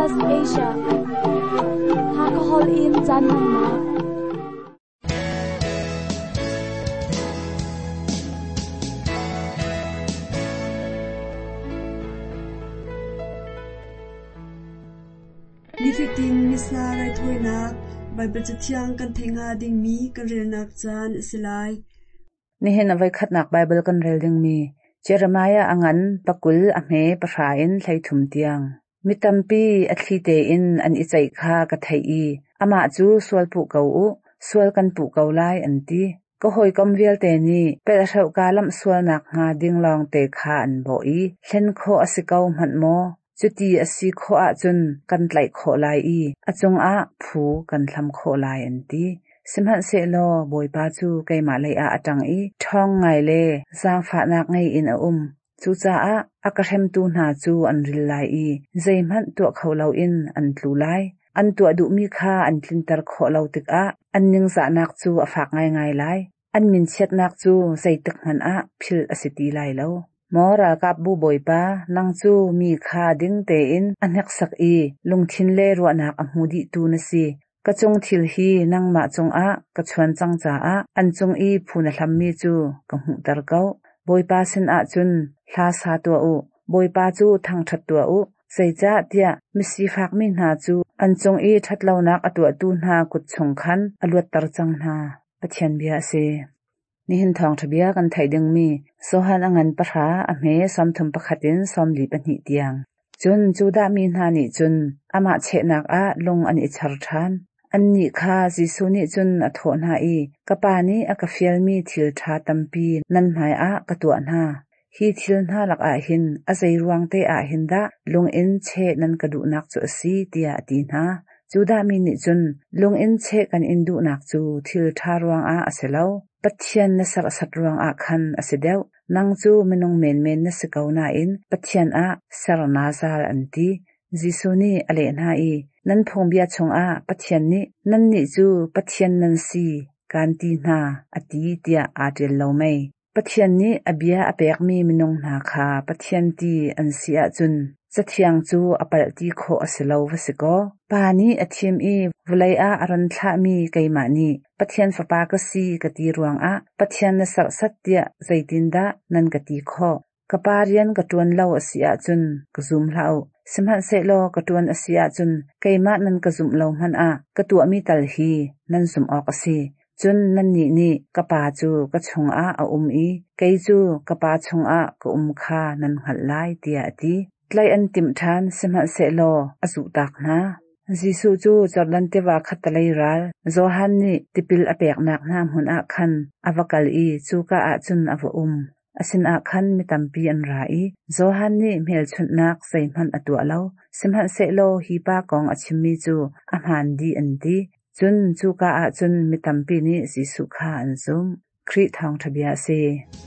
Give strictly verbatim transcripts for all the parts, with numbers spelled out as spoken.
West Asia Hakahol in Janmanma Nifiting misna rai thoina Bible chatiang kan thenga ding mi kan rel nak chan silai nihin avai khatnak Bible kan rel ding mi Jeremiah angan pakul ame pahain thlai thum tiang mitampi athlite in an ichai kha ka thai i ama chu sual pu kau u sual kan pu kau lai anti ko hoi kam vial te ni pe rau kalam sual nak nga ding long te kha an bo i hlen kho asikau hmat mo chuti asi kho a chun kan tlai kho lai i achung a phu kan thlam kho lai anti simhan se lo boi pa chu keima lei a atang i thong ngai le sang pha nak ngai in a um chu cha a akathem tu na chu an ril lai i zeimhan tu kholo in an tlu lai an tu adu mi kha an tlintar kho lo tik a an ning za nak chu afak ngai ngai lai an min chet nak chu zeitak man a phil asiti lai lo mora kap bu boi pa nang chu mi kha ding te in anhek sak i lungthin le ro nak amudi tu na si kachung thil hi nang ma chung a kachuan chang cha a an chung i phuna hlam mi chu ka hu tar kau boi pa sin a chun hla sa to u boi pa chu thang that to u sei cha tia misi phak mi na chu an chung i thatlo nak atu tu na kut chung khan aluat tar chang na pathian bia se nihin thong thabia kan thaiding mi sohan angan patha ame somthum pakhatin somli pani tiang chun chuda mi na ni chun ama chenak a lung an i chhar than anni kha jisu ni chun atho na i kapani akafial mi thil tha tampi nan mai a katu na hi thil na lak a hin azai ruang te a hin da lung in che nan kadu nak chu si tia ti na chuda mi ni chun lung in che kan indu nak chu thil tha ruang a aselo pathian na sar sat ruang a khan asideu nang chu minung men men na sikau na in pathian a sar na zal anti jisu ni ale na i nan phong bia chung a pathian ni nan ni chu pathian nan si kan ti na ati tia a tel lo mai pathian ni abia apek mi minung na kha pathian ti an sia chun chathiang chu apal ti kho aselo vasiko pani athim i vulai a aran thla mi keima ni pathian fapa ka si ka ti ruang a pathian na sar satya zaitinda nan ka ti kho kaparian ka tuan lo asia chun ka zum lau simhan se lo ka tuan asia chun keima nan ka zum lo man a ka tu mi tal hi nan zum ok asi chun nan ni ni kapa chu ka chung a a um i kei chu kapa chung a ka um kha nan hal lai tia ti tlai an tim than simhan se lo azu tak na jisu chu jordan te wa khatalai ral zohan ni tipil apek nak na mun a khan avakal i chu ka a chun ava um asin a khan mi tampi an ra i zohan ni mel chun nak saimhan atu alo simhan se lo hi pa kong achimi chu a man di an di chun chu ka a chun mi tampi ni jisu kha an zum khri thang thabia se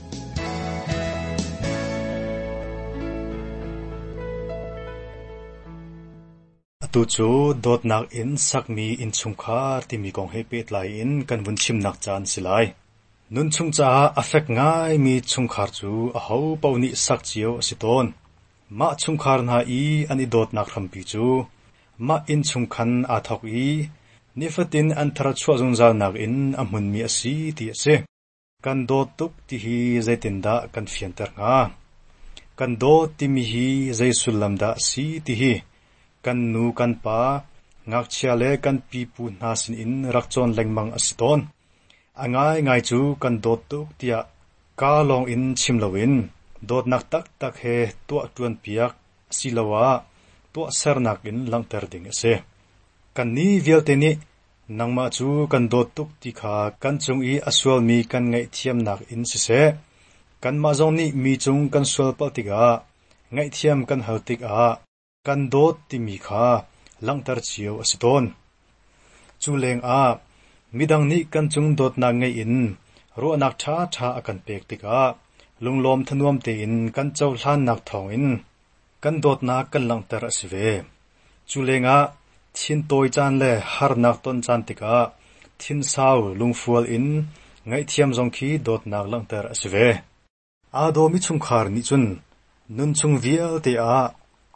tu chu dot nak in sakmi in chungkha timi kong he pet lai in kan vun chim nak chan silai nun chung cha affect ngai mi chungkhar chu a ho pauni sak chiu siton ma chungkhar na i ani dot nak rampi chu ma in chungkhan a thok i nifatin anthara chwa zungzal nak in amun mi asi ti ase kan dot tuk ti hi zaitinda kan fiantar nga kan dot ti mi hi zaisulamda si ti hi kan nu kan pa ngak chiale kan pi pu na sin in rakchon lengmang asiton angai ngai chu kan dot tuk tia ka long in chimlowin dot nak tak tak he to tuan piak silawa to sarnak in langter ding ase kan ni velte ni nangma chu kan dot tuk ti kha kan chung i aswal mi kan ngai thiam nak in sise kan ma zong ni mi chung kan swal paltiga ngai thiam kan haltik a kan dot ti mi kha langtar chiu asiton chuleng a midang ni kan chung dot na ngai in ro nak tha tha akan pek tika lunglom thanuam te in kan chaw hlan nak thong in kan dot na kan langtar asive chulenga thin toy chan le har nak ton chan tika thin saw lungfual in ngai thiam jong khi dot nak langtar asive a do mi chung khar ni chun nun chung vial te a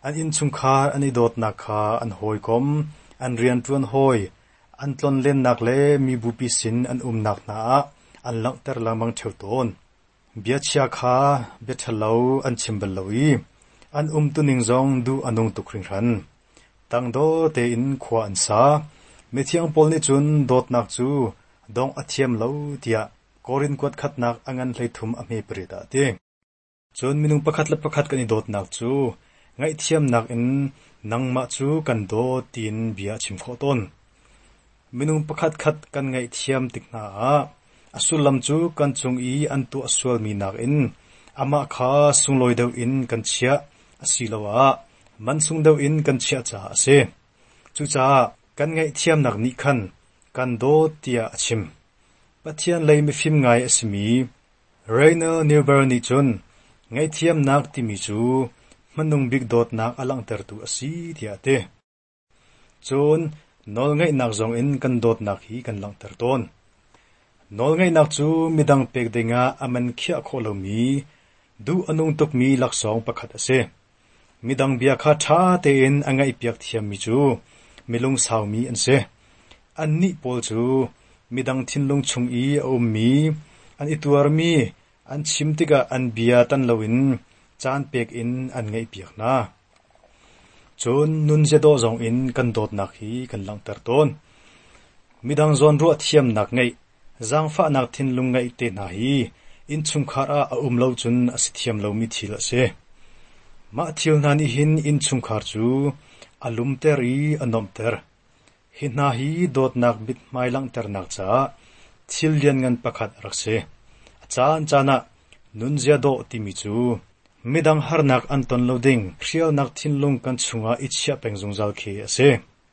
an in chungkhar an idot nak kha an hoi kom an rian tuan hoi an tlon len nak le mi bupi sin an um nak na an lang ter lamang theu ton bia chia kha be thalo an chimbal loi an um tu ning zong du anung tu khring ran tang do te in khwa an sa me thiang pol ni chun dot nak chu dong athiam lo tia korin kwat khat nak angan hlei thum a me prida te chun minung pakhat la pakhat kani dot nak chu ngai thiam nak in nangma chu kan do tin bia chim kho ton minung pakhat khat kan ngai thiam tikna a asulam chu kan chung i an tu aswal mi nak in ama kha sungloi deu in kan chia asilawa man sung deu in kan chia cha ase chu cha kan ngai thiam nak ni khan kan do tia achim pathian lei mi phim ngai asmi Rainer Newberg ni chun ngai thiam nak ti mi chu manung big dot nak alang ter tu asi tia te chun nol ngai nak zong in kan dot nak hi kan lang ter ton nol ngai nak chu midang pek denga aman khia kholomi du anung tuk mi lak song pakhat ase midang bia kha tha te in angai piak thiam mi chu milung saumi an se an ni pol chu midang thinlung chung i om mi an ituar mi an chimtiga an bia tan lowin chan pek in an ngai piak na chun nun je do zong in kan dot nak hi kan lang ter ton midang zon ru thiam nak ngai zang fa nak thinlung ngai te na hi in chungkhara a um lo chun asithiam lo mi thil ase ma thil na ni hin in chungkhar chu alum teri anom ter hina hi dot nak bit mai lang ter nak cha thil lian ngan pakhat rakse chan chana nun zia do ti mi chu midang har nak anton loading khrial nak thinlung kan chunga ichia pengjung zal khe ase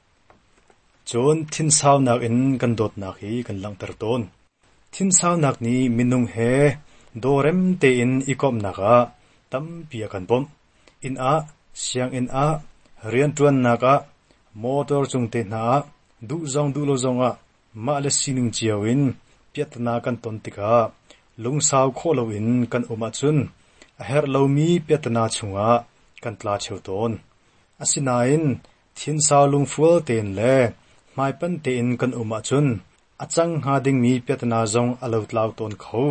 chon thin saw nak in kan dot nak hi kan lang ter ton thin saw nak ni minung he dorem te in ikom naka tam pia kan bom in a siang in a rian tuan naka motor chung te na du zong du lo zonga ma le sining chiawin piatna kan ton tika lung saw kholo in kan uma chun a her lo mi piatna chunga kan tla cheu ton asinain thin saw lung fual ten le mai pan te in kan uma chun achang ha ding mi piatna zong alo tlaw ton kho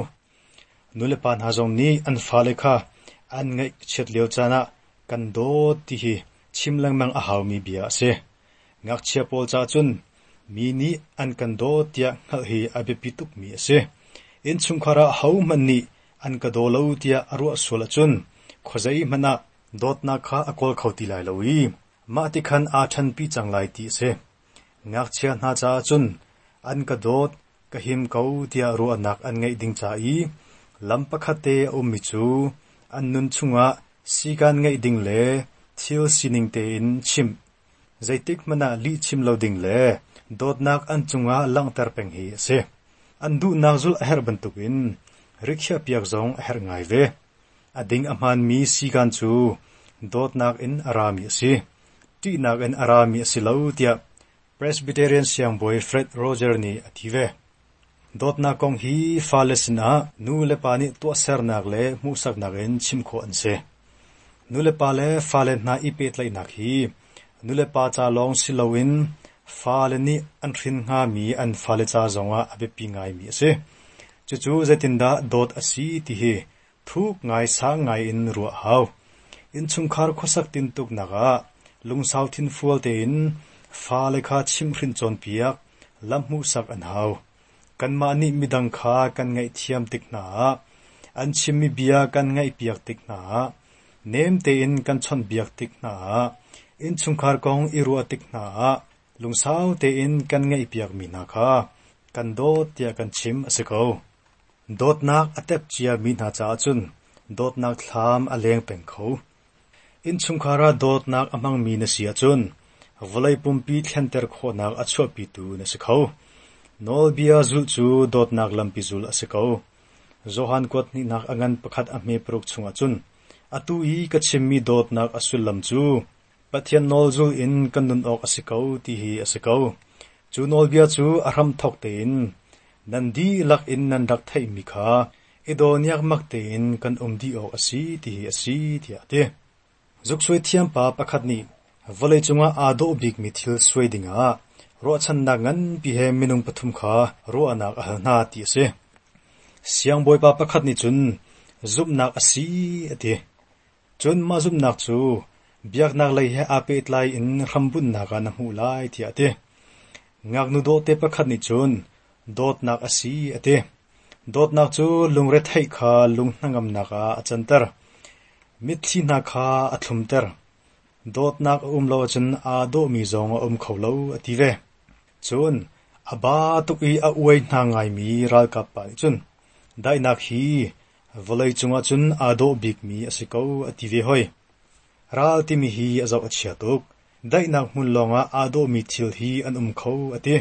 nule pan ha zong ni an fale kha an ngai chet leo chana kan do ti hi chimlang mang a haw mi bia se ngak chia pol cha chun mi ni an kan do tia ngal hi abe pituk mi ase in chungkhara haw man ni an ka do lo tia aru asula chun khozai mana dot na kha akol khauti lai lowi ma ti khan a than pi changlai ti se ngak chia na cha chun an ka dot ka him kau tia ru anak an ngai ding cha i lam pakhate ummi chu an nun chunga sikan ngai ding le thil sining te in chim zaitik mana li chim lo ding le dot nak an chunga lang ter peng hi se an du nak zul her bantukin riksha piak zong her ngai ve ading aman mi sikan chu dot nak in arami si ti nak in arami si lo tia Presbyterian siang boy Fred Roger ni ative dot na kong hi falesina nu le pani to ser nak le mu sak nak en chim kho an se nu le pa le fale na ipet lai nak hi nu le pa cha long silowin fale ni an rin nga mi an fale cha zonga abe pi ngai mi se chu chu zetinda dot asi ti hi thuk ngai sa ngai in ru haw in chungkhar khosak tin tuk naga lung south in fual te in fale kha chim rin chon piak lammu sak an haw kan ma ni midang kha kan ngai thiam tik na an chimmi bia kan ngai piak tik na nem te in kan chon biak tik na in chungkhar kong iru atik na lungsaw te in kan ngai piak mi na kha kan do tia kan chim asiko dot nak atep chia mi na cha chun dot nak thlam aleng peng kho in chungkhara dot nak amang mi na sia chun volai pumpi thenter kho nak achho pi tu na sikho nol bia zul chu dot nak lampi zul asiko zohan kot ni nak angan pakhat ame prok chunga chun atu i ka chimmi dot nak asul lam chu pathian nol zul in kanun ok asiko ti hi asiko chu nol bia chu aram thok te in nandi lak in nan dak thai mi kha idoniak mak te in kan umdi ok asi ti hi asi ti ate zuk suai thiam pa pakhat ni volei chunga ado big mi thil suai dinga ro chan na ngan pi he minung pathum kha ro anak a na ti se siang boy pa pakhat ni chun zup nak asi ati chun ma zup nak chu biak nak lai he apet lai in rambun na ka na hu lai ti ati ngak nu do te pakhat ni chun dot nak asi ati dot nak chu lungre thai kha lung nangam naka achantar mithi na kha athlumter dot nak umlo chun a do mi zong um kholo ative chun aba tu i a uai na ngai mi ral ka pa chun dai nak hi volei chunga chun a do big mi asiko ative hoi ral ti mi hi azaw achia tuk dai nak mun longa a do mi thil hi an um kho ati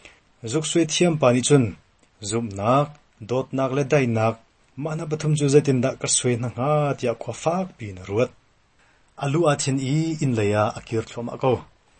zuk sui thiam pa ni chun zum nak dot nak le dai nak mana pathum chu zatin da ka sui na nga tia khwa fak pi na ruat alu a thin i in leya akir thloma ko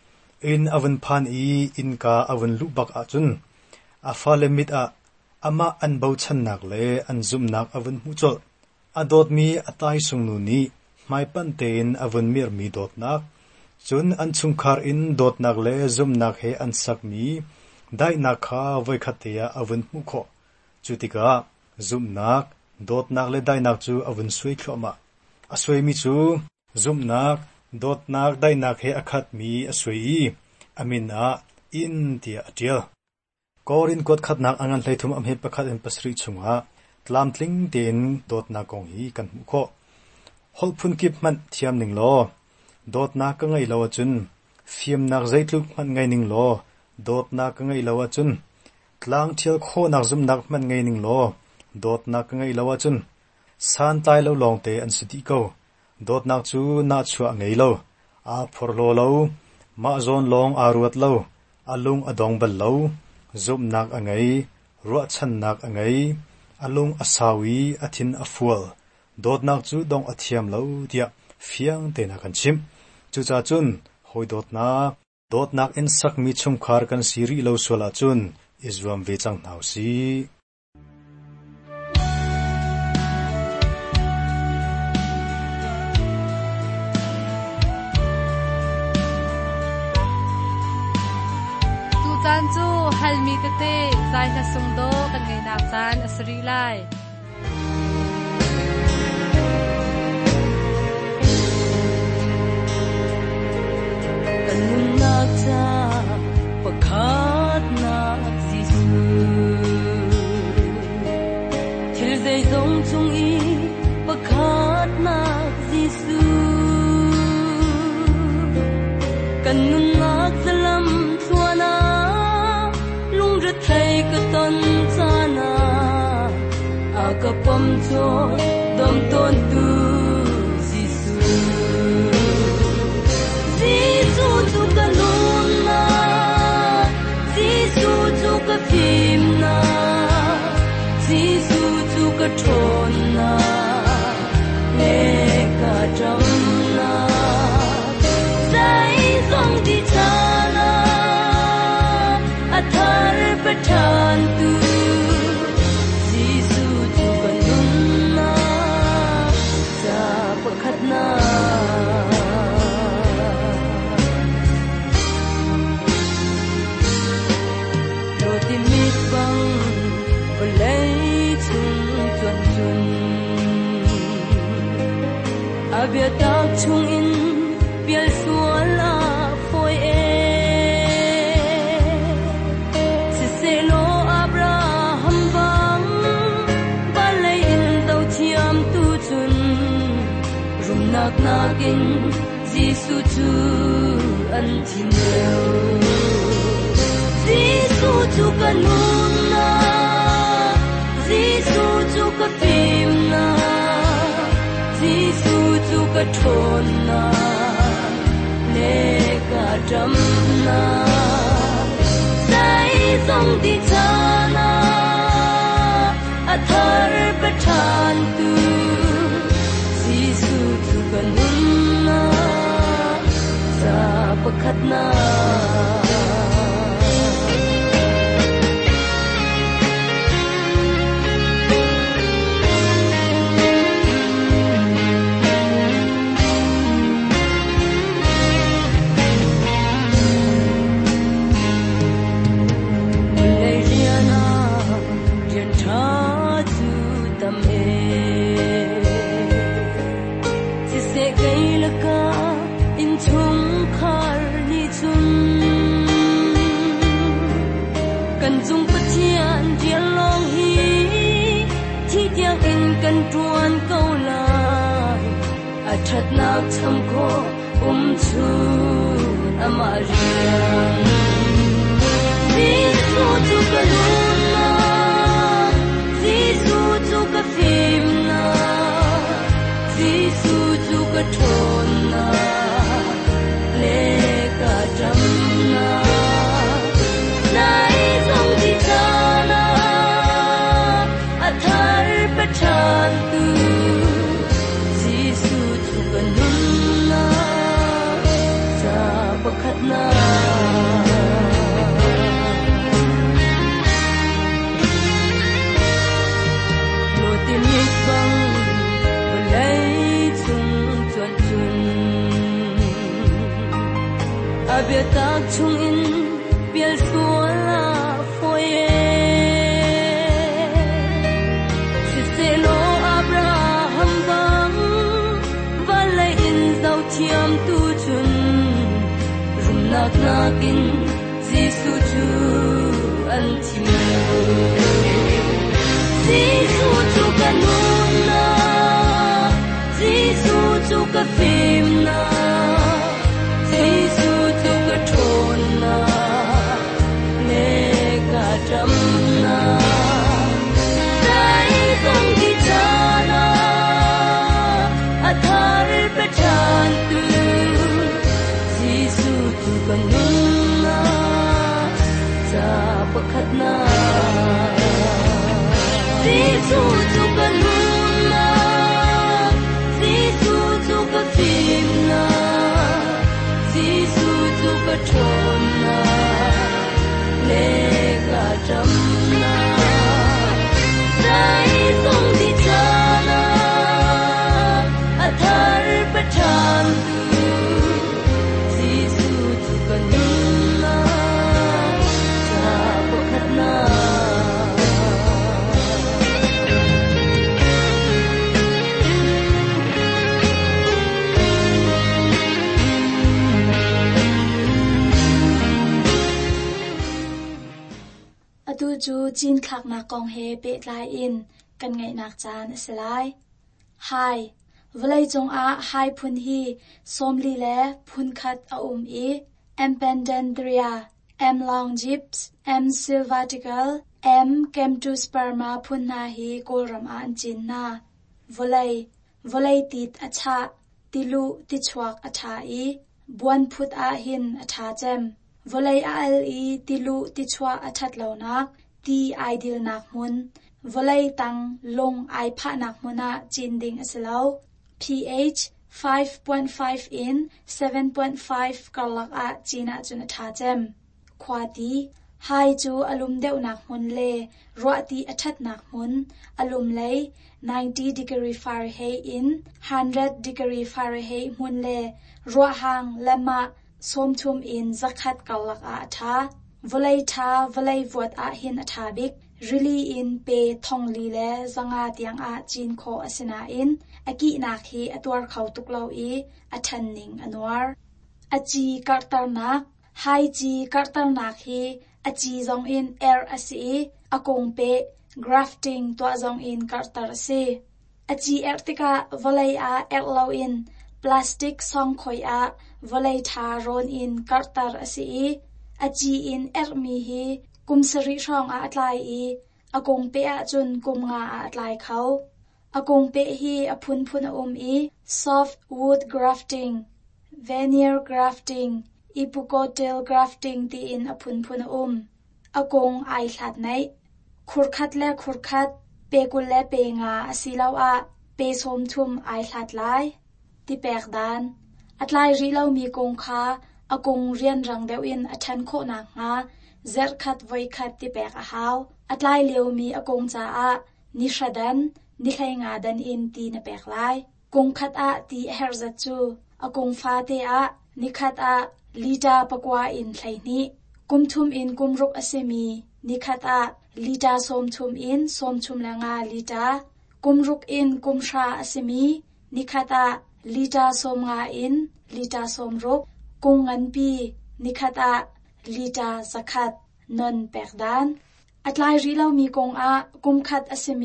in avan phan i in ka avan lu bak a chun a fale mit a ama an bau chan nak le an zum nak avan mu chol a dot mi atai sung nu ni mai pan ten avan mir mi dot nak chun an chung khar in dot nak le zum nak he an sak mi dai nak kha voi khatia avan mu kho chutika zum nak dot nak le dai nak chu avun sui thloma asoi mi chu zum nak dot nak dai nak he akhat mi asoi amin a in tia atia korin kot khat nak angan hlaithum am he pakhat en pasri chunga tlam tling ten dot nak kong hi kan mu kho hol phun kip man thiam ning lo dot nak ka ngai lo chun fiam nak zaitluk man ngai ning lo dot nak ka ngai lo chun tlang thial kho nak zum nak man ngai ning lo dot nak ngai lawa chun san tai lo long te an siti ko dot nak chu na chua ngai lo a phor lo lo ma zon long a ruat lo alung adong bal lo zum nak angai ro chan nak angai alung asawi athin afual dot nak chu dong athiam lo tia fiang te na kan chim chu cha chun hoi dot na dot nak in sak mi chum khar kan siri lo sola chun izwam ve chang nau si chan chu halmi te te zai na sung do kan ngai nak chan asri lai kan nun nak cha pakhat nak jisu thil zai zong chung i pakhat nak jisu kan nun nak zalam thuana thai ka ton sana a ka pom cho dom ton tu jisu jisu tu ka lun na jisu tu ka phim na jisu tu ka thon na le ka jam na sai song di chana athar pathan tu jisu tu kanun na sa pakhat na roti mit bang olai chung chuan chun abia tak chung in bial suala foi e nak nakin jisu chu an thin leo jisu chu kanun na jisu chu ka phim na jisu chu ka thon na le ka jam na sai song di chana athar pathan tu jisu tu kanun na sa pakhat na ตวนเก้าลายอาทัดนักทำโคอุ้มชูอามาเรียงซีสูจูกะลุนนาซีสูจูกะฟิมนาซีสูจูกะทนนาเลกะจัมนาไนซงติจานาอาทาร์ปะชานตูซีสูจูกะลุนนาซาปะคัดนาAbia tak chung in bial suala foye Siselo Abraham bang Valay in zau tiam tu chun Rum nak nakin Zisu chu an timu Zisu chu kanun na Zisu chu ka fim na Zisu Tona neka jamna dai song di jana athar pechan tu Jisu tu kanuna sa pakhatna Jisu tu kanuna Jisu tu kafimna Jisu tu katona lega jamna dai song di jana athar pachan tu Jisu tu kanuna sa pakhatna ดูจูจีนคลักนักกองเฮเปตไลอินกันไงนักจานสลายไฮวลัยจงอาไฮพุนฮีสมลีเลพุนคัดอาอุมอีเอ็มเพนเดนเดรียเอ็มลองจิปส์เอ็มซิลวาติกัลเอ็มเกมทูสเปอร์มาพุนนาฮีโกลรัมอันจินนาวลัยวลัยติดอัชาติลุติชวักอัชาอีบวนพุดอาหินอัชาเจมVolay aal i tilu tichwa achat law nak ti ideal nak mun volay tang long ai pha nak muna chin ding asilaw pH five point five in seven point five karlak a china chun atha chem khwati hai chu alum deuh nak mun le ruati achat nak mun alum lei ninety degree Fahrenheit in one hundred degree Fahrenheit mun le ruwa hang lama som thum in zakhat kalak a tha volai tha volai vot a hin atha bik really in pe thong li le zanga tiang a chin kho asina in aki nak hi atwar khau tuklaw i athan ning anwar achi kartar nak hai chi kartar nak hi achi zong in air asi akong pe grafting to zong in kartar se achi ertika volai a erlaw in plastic song khoi a volai tha ron in kartar asi achi in ermi hi kumsari rong a atlai i akong pe a chun kumnga a atlai khau akong pe hi aphun phun um i soft wood grafting veneer grafting ipucotyl grafting ti in aphun phun um akong ai thlat nai khurkhat le khurkhat pe kul le pe nga asilaw a pe som thum ai thlat lai ti pek dan atlai ri lo mi kong kha akong rian rang deu in athan kho na nga zer khat voi khat ti pek a haw atlai leu mi akong cha a ni shradan ni khai nga dan in ti na pek lai kong khat a ti herza chu akong fa te a ni khat a lita pakwa in thlai ni kumthum in kumruk asemi ni khat a lita som thum in som thum la nga lita kumruk in kumsha asemi ni khat a lita som nga in lita som ruk kung ngan pi ni khat a lita zakhat non pekdan atlai ri lo mi kong a kum khat asemi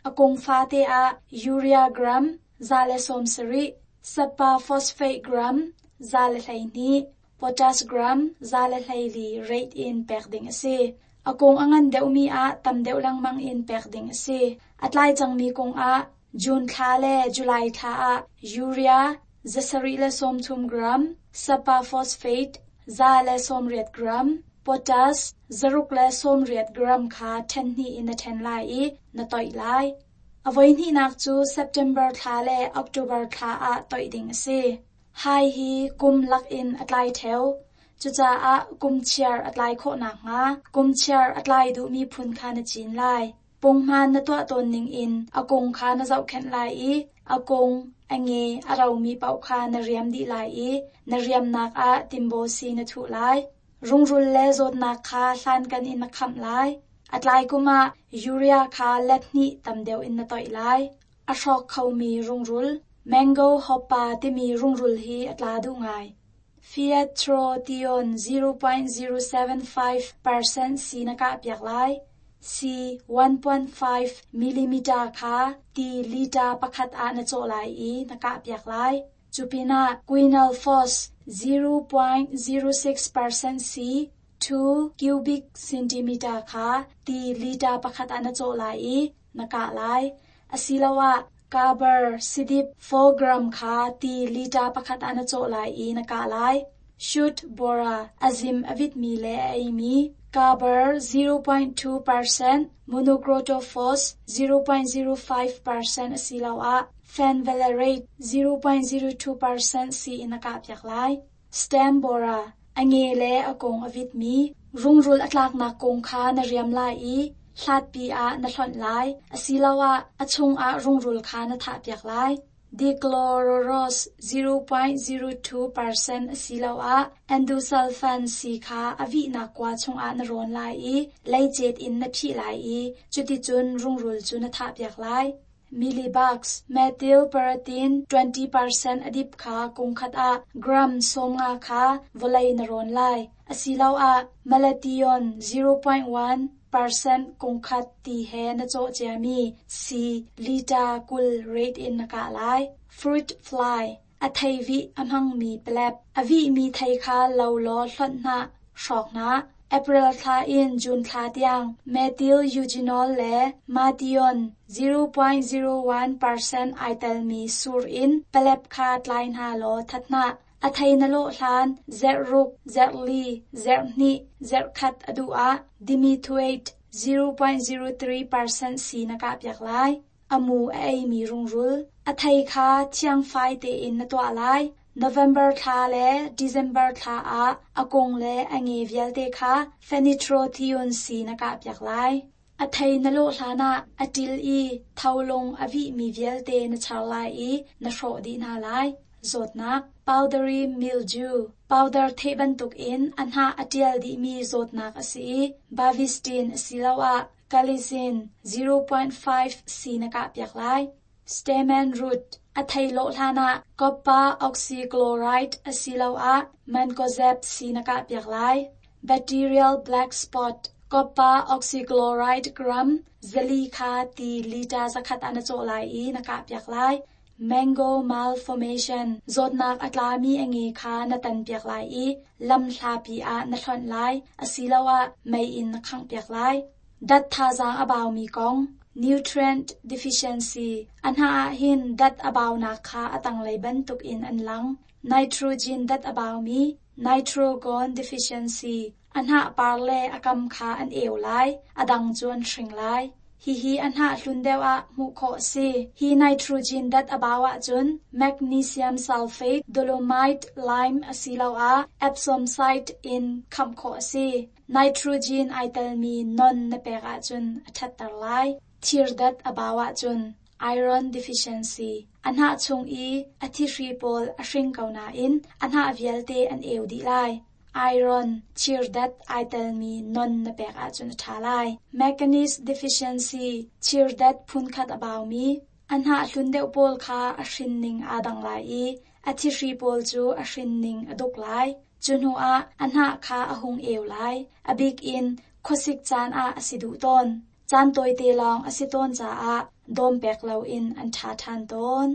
akong fate a urea gram zale som sari sapa phosphate gram zale thaini potash gram zale thaili rate in pekding ase akong angan deumi a tamdeu lang mang in pekding ase atlai changmi kong a June tha le July tha a urea zasari le som thum gram sapa phosphate zale som riat gram potash zaruk le som riat gram kha ten ni in the ten lai i na toi lai avoi ni nak chu September tha le October tha a toi ding ase hai hi kum lak in atlai theu chucha a kum chiar atlai kho nak nga kum chiar atlai du mi phun kha na chin lai pongman na to ton ning in akong kha na zau khen lai i akong ange arau mi pau kha na riam di lai i na riam nak a timbo si na thu lai rungrul le zot nak kha hlan kan in na kham lai atlai kuma urea kha letni tamdeu in na toi lai a shok khau mi rungrul mango hoppa ti mi rungrul hi atla du ngai fiatron zero point zero seven five percent si na ka pyak lai si one point five millimeter kha ti liter pakhat a na cho lai i na ka pyak lai chupina quinal phos zero point zero six percent si two cubic centimeter kha ti liter pakhat a na cho lai i na ka lai asilawa Kabar sidip four gram kha ti liter pakhat a na cho lai i na ka lai shoot bora azim avit mi le ai mi Kabar zero point two percent monocrotophos zero point zero five percent asilawa fenvalerate zero point zero two percent si inaka pyak lai stem bora angele akong avit mi rungrul atlak na kong kha na riam lai i hlat pi a na hlon lai asilawa achung a rungrul kha na tha pyak lai dichlororos zero point zero two percent asilawa endosulfan si kha avi na kwa chung a na ron lai i leijet in na phi lai i chuti chun rungrul chu na tha pyak lai millibugs methylparathine twenty percent adip kha kong khat a gram somnga kha volai na ron lai asilawa malathion zero point one percent kong khat ti he na cho chami si liter kul rate in na ka lai fruit fly athai vi amhang mi plap avi mi thai kha lo lo hlon na shok na April tha in June tha tiang methyl eugenol le mathion zero point zero one percent ital mi sur in plap kha tlai na lo thatna athai na lo hlan zeruk zerli zerni zerkhat adu a dimethoate zero point zero three percent si na ka pyak lai amu ai mi rungrul athai kha chiang phai te in na to lai November tha le December tha a akong le ange vial te kha phenitrothioin si na ka pyak lai athai na lo hlana atil i thaulong avi mi vial te na char lai i na shro di na lai zotna powdery mildew powder theban tuk in anha atial di mi zotnak asi bavistin silawa calicin zero point five si na ka pyak lai stamen root athai lo hlana copper oxychloride asilawa mancozeb si na ka pyak lai bacterial black spot copper oxychloride gram zali kha ti liter zakhat ana cho lai i na ka pyak lai mango malformation zotnak atlami ange kha na tan pyak lai i lam thla pi a na thlon lai asilawa mai in na khang pyak lai dat tha jang abaw mi kong nutrient deficiency anha hin dat abaw na kha atang lai ban tuk in an lang nitrogen dat abaw mi nitrogen deficiency anha parle akam kha an ew lai adang chuan thring lai hi hi anha hlundewa mu kho se hi nitrogen dat abawa chun magnesium sulfate dolomite lime asilawa epsom site in kham kho se nitrogen ital mi non na peka chun athatar lai thir dat abawa chun iron deficiency anha chung i athi ripol ashring kauna in anha vialte an ew di lai iron chirdat ital mi non na pek a chun thalai manganese deficiency chirdat phun khat abaw mi anha hlundeu pol kha ashrin ning adang lai i athi ri pol chu ashrin ning adok lai chunu a anha kha ahung ew lai abik in khosik chan a asidu ton chan toy te long asiton cha a dom pek lo in an tha than ton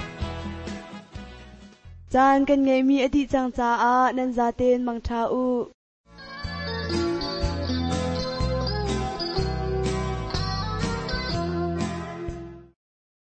Chan kan ngai mi ati chang cha a nan za ten mang tha u